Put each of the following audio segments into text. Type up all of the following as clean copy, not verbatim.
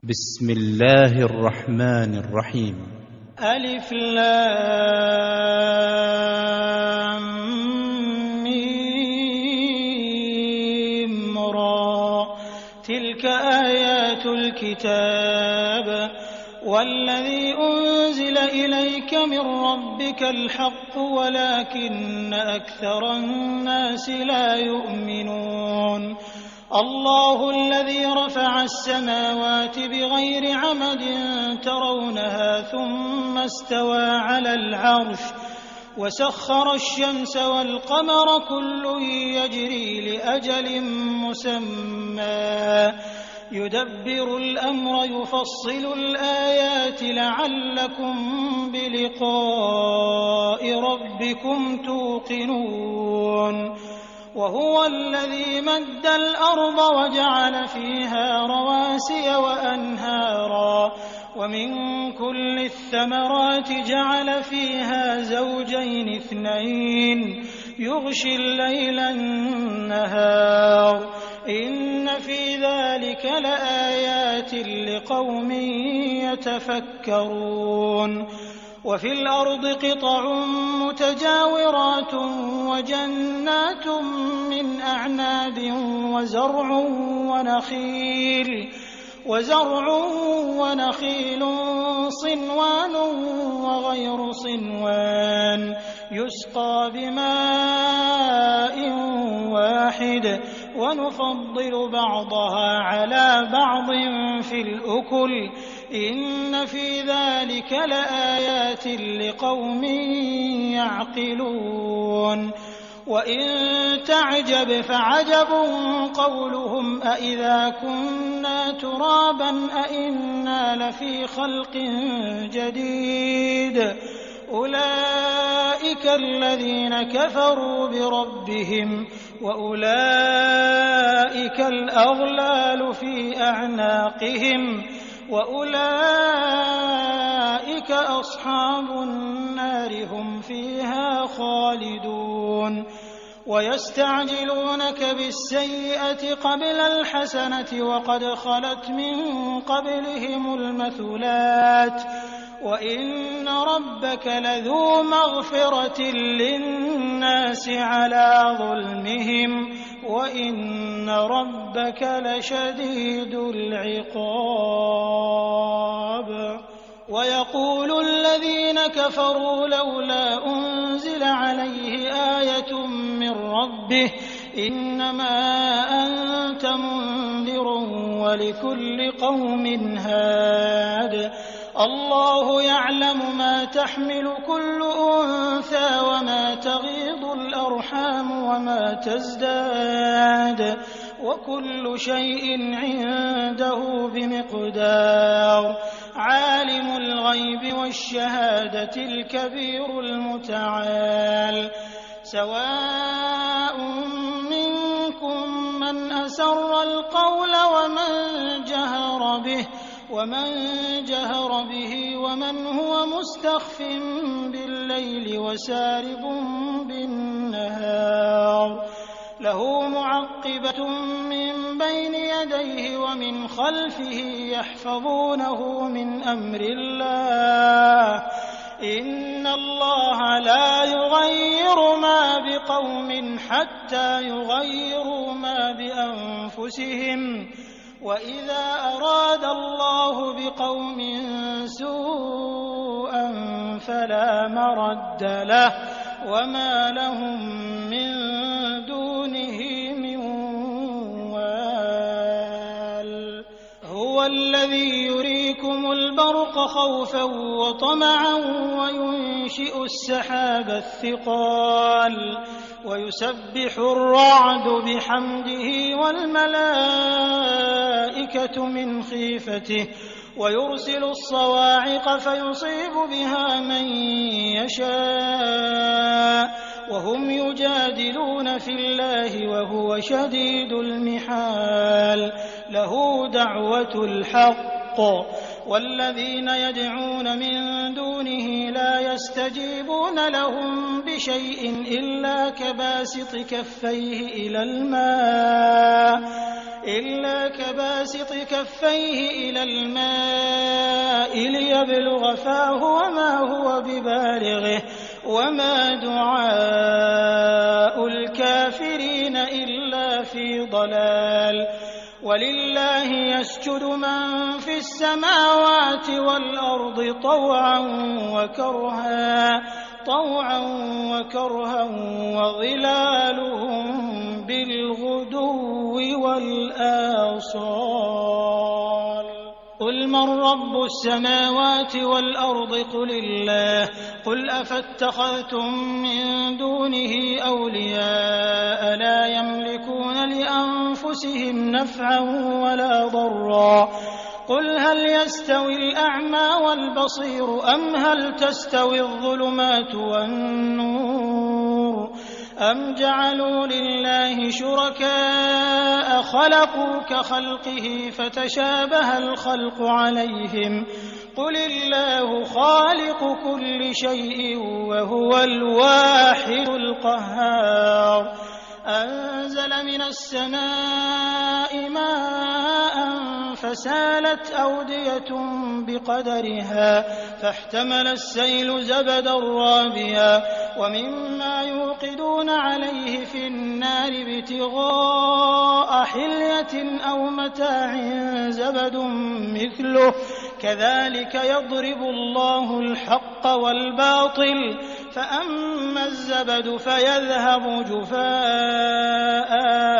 بسم الله الرحمن الرحيم. ألف لام ميم را تلك آيات الكتاب والذي أنزل إليك من ربك الحق ولكن أكثر الناس لا يؤمنون. الله الذي رفع السماوات بغير عمد ترونها ثم استوى على العرش وسخر الشمس والقمر كل يجري لأجل مسمى يدبر الأمر يفصل الآيات لعلكم بلقاء ربكم توقنون. وهو الذي مد الأرض وجعل فيها رواسي وأنهارا ومن كل الثمرات جعل فيها زوجين اثنين يغشي الليل النهار إن في ذلك لآيات لقوم يتفكرون. وفي الأرض قطع متجاورات وجنات من أعناب وزرع ونخيل صنوان وغير صنوان يسقى بماء واحد ونفضل بعضها على بعض في الأكل إن في ذلك لآيات لقوم يعقلون. وإن تعجب فعجب قولهم أإذا كنا ترابا أإنا لفي خلق جديد أولئك الذين كفروا بربهم وأولئك الأغلال في أعناقهم وأولئك أصحاب النار هم فيها خالدون. ويستعجلونك بالسيئة قبل الحسنة وقد خلت من قبلهم المثلات وإن ربك لذو مغفرة للناس على ظلمهم وإن ربك لشديد العقاب. ويقول الذين كفروا لولا أنزل عليه آية من ربه إنما أنت منذر ولكل قوم هاد الله يعلم ما تحمل كل أنثى وما تغيض الأرحام وما تزداد وكل شيء عنده بمقدار. عالم الغيب والشهادة الكبير المتعال. سواء منكم من أسر القول ومن جهر به ومن هو مستخف بالليل وسارب بالنهار. له معقبة من بين يديه ومن خلفه يحفظونه من أمر الله إن الله لا يغير ما بقوم حتى يغيروا ما بأنفسهم وإذا أراد الله بقوم سوءا فلا مرد له وما لهم من دونه من وال. هو الذي يريكم البرق خوفا وطمعا وينشئ السحاب الثقال ويسبح الرعد بحمده والملائكة من خيفته ويرسل الصواعق فيصيب بها من يشاء وهم يجادلون في الله وهو شديد المحال. له دعوة الحق والذين يدعون من دونه لا يستجيبون لهم بشيء إلا كباسط كفيه إلى الماء إلا كباسط كفيه إلى الماء ليبلغ فاه وما هو ببالغه وما دعاء الكافرين إلا في ضلال ولله يسجد من في السماوات والأرض طوعا وكرها وظلالهم بالغدو والآصال قل من رب السماوات والأرض قل الله قل أفاتخذتم من دونه أولياء لا يملكون لأنفسهم نفعا ولا ضرا قل هل يستوي الأعمى والبصير أم هل تستوي الظلمات والنور أم جعلوا لله شركاء خلقوا كخلقه فتشابه الخلق عليهم قل الله خالق كل شيء وهو الواحد القهار أنزل من السماء ماء فسالت أودية بقدرها فاحتمل السيل زبدا رابيا ومما يوقدون عليه في النار ابتغاء حلية أو متاع زبد مثله كذلك يضرب الله الحق والباطل فأما الزبد فيذهب جفاء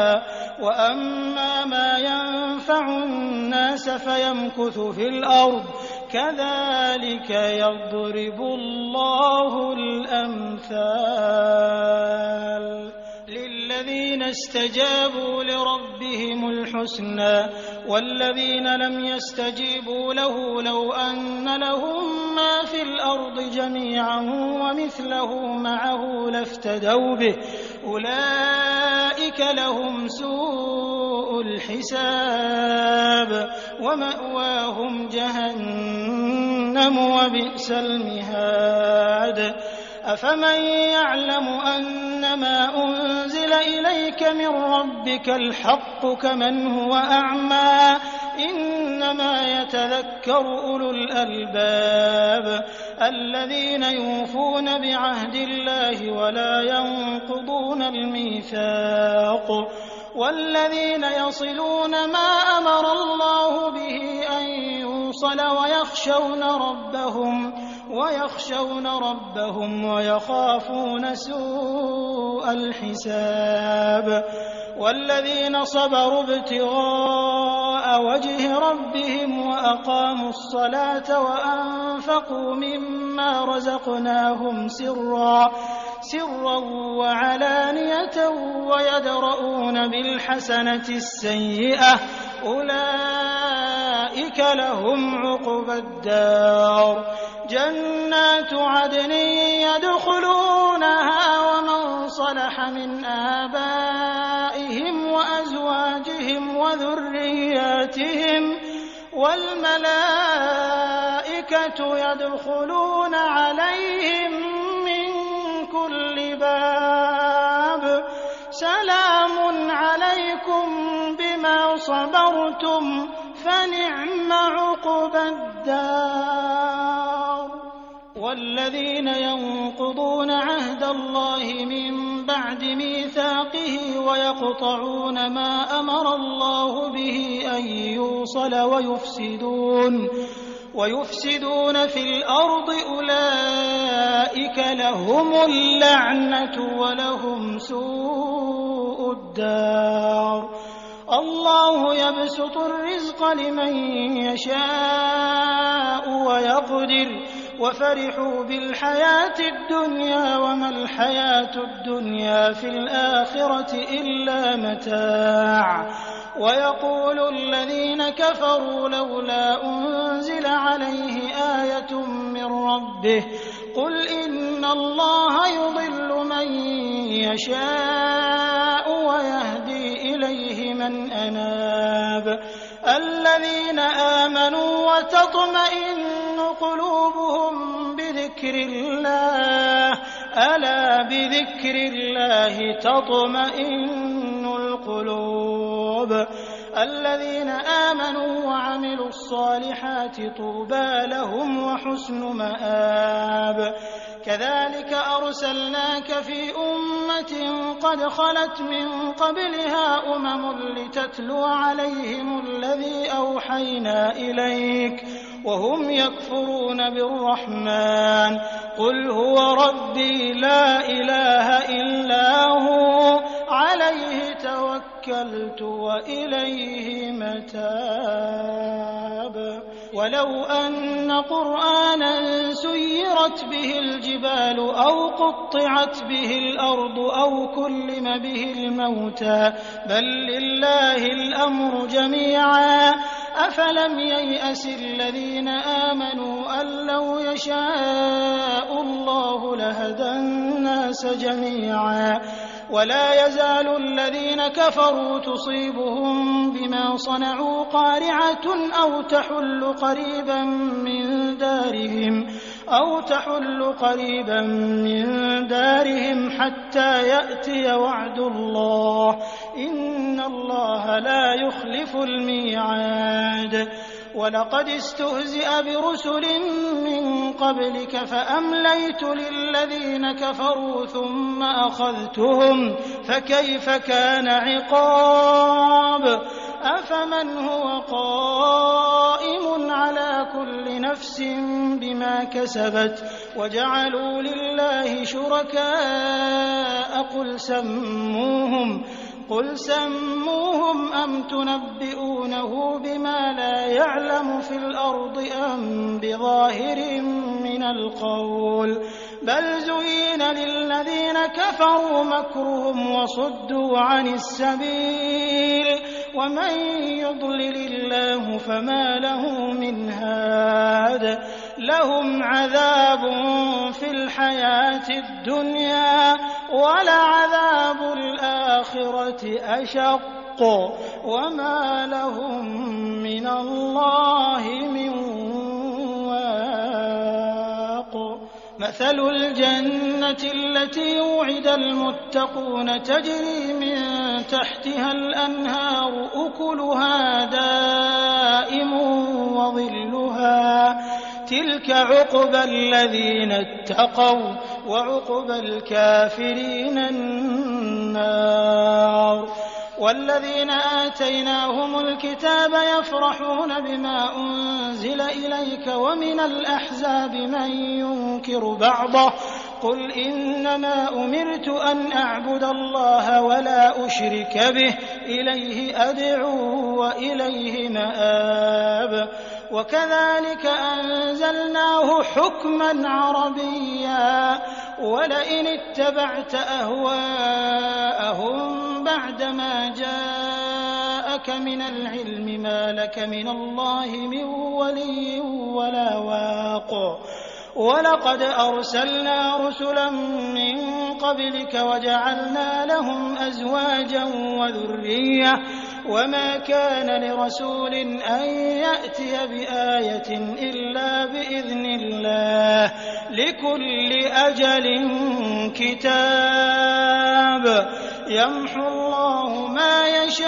وأما ما ينفع الناس فيمكث في الأرض كذلك يضرب الله الأمثال للذين استجابوا لربهم الحسنى والذين لم يستجيبوا له لو أن لهم ما في الأرض جميعا ومثله معه لافتدوا به أولئك لهم سوء الحساب ومأواهم جهنم وبئس المهاد أفمن يعلم أنما أنزل إليك من ربك الحق كمن هو أعمى إنما يتذكر أولو الألباب الذين يوفون بعهد الله ولا ينقضون الميثاق والذين يصلون ما أمر الله به أن يوصل ويخشون ربهم ويخافون سوء الحساب والذين صبروا ابتغاء وجه ربهم وأقاموا الصلاة وأنفقوا مما رزقناهم سرا وعلانية ويدرؤون بالحسنة السيئة أولئك لهم عقبى الدار جنات عدن يدخلونها ومن صلح من آبائهم وأزواجهم وذرياتهم والملائكة يدخلون عليهم من كل باب سلام عليكم بما صبرتم فنعم عقبى الدار والذين ينقضون عهد الله من بعد ميثاقه ويقطعون ما أمر الله به أن يوصل ويفسدون في الأرض أولئك لهم اللعنة ولهم سوء الدار الله يبسط الرزق لمن يشاء ويقدر وفرحوا بالحياة الدنيا وما الحياة الدنيا في الآخرة إلا متاع ويقول الذين كفروا لولا أنزل عليه آية من ربه قل إن الله يضل من يشاء ويهدي إليه من أناب الذين آمنوا وتطمئن قلوبهم بذكر الله ألا بذكر الله تطمئن القلوب الذين آمنوا وعملوا الصالحات طوبى لهم وحسن مآب. كذلك أرسلناك في أمة قد خلت من قبلها لتتلو عليهم الذي أوحينا إليك وهم يكفرون بالرحمن قل هو ربي لا إله إلا هو عليه توكلت وإليه متاب. ولو أن قرآنا سيرت به الجبال أو قطعت به الأرض أو كلم به الموتى بل لله الأمر جميعا أفلم ييأس الذين آمنوا أن لو يشاء الله لهدى الناس جميعا. ولا يزال الذين كفروا تصيبهم بما صنعوا قارعة أو تحل قريبا من دارهم حتى يأتي وعد الله إن الله لا يخلف الميعاد. ولقد استهزئ برسل من قبلك فأمليت للذين كفروا ثم أخذتهم فكيف كان عقاب. أفمن هو قائم على كل نفس بما كسبت وجعلوا لله شركاء قل سموهم أم تنبئونه بما لا يعلم في الأرض أم بظاهر من القول بل زين للذين كفروا مكرهم وصدوا عن السبيل ومن يضلل الله فما له من هاد. لهم عذاب في الحياة الدنيا ولعذاب الآخرة أشق وما لهم من الله من واق. مثل الجنة التي وعد المتقون تجري من تحتها الأنهار أكلها دائم وظلها تلك عقبى الذين اتقوا وعقبى الكافرين النار. والذين آتيناهم الكتاب يفرحون بما أنزل إليك ومن الأحزاب من ينكر بعضه قل إنما أمرت أن أعبد الله ولا أشرك به إليه أدعو وإليه مآب. وكذلك أنزلناه حكما عربيا ولئن اتبعت أهواءهم بعدما جاءك من العلم ما لك من الله من ولي ولا واق. ولقد أرسلنا رسلا من قبلك وجعلنا لهم أزواجا وذرية وما كان لرسول أن يأتي بآية إلا بإذن الله لكل أجل كتاب يمحو الله ما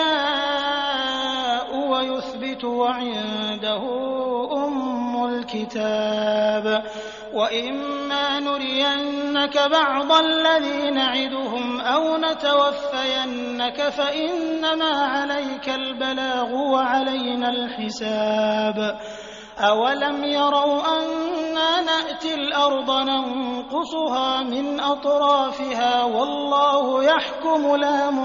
يشاء ويثبت وعنده أم الكتاب. وإما نرينك بعض الذي نعدهم أو نتوفينك فإنما عليك البلاغ وعلينا الحساب. أولم يروا أنا نأتي الأرض ننقصها من أطرافها والله يحكم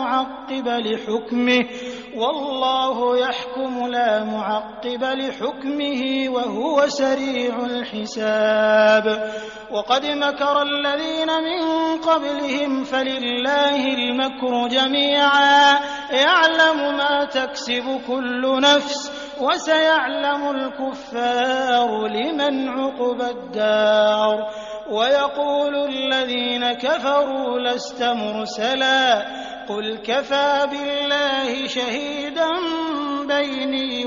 لا معقب لحكمه وهو سريع الحساب. وقد مكر الذين من قبلهم فلله المكر جميعا يعلم ما تكسب كل نفس وسيعلم الكفار لمن عقبى الدار. ويقول الذين كفروا لست مرسلا قل كفى بالله شهيدا بيني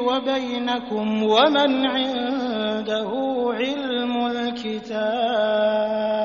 وبينكم ومن عنده علم الكتاب.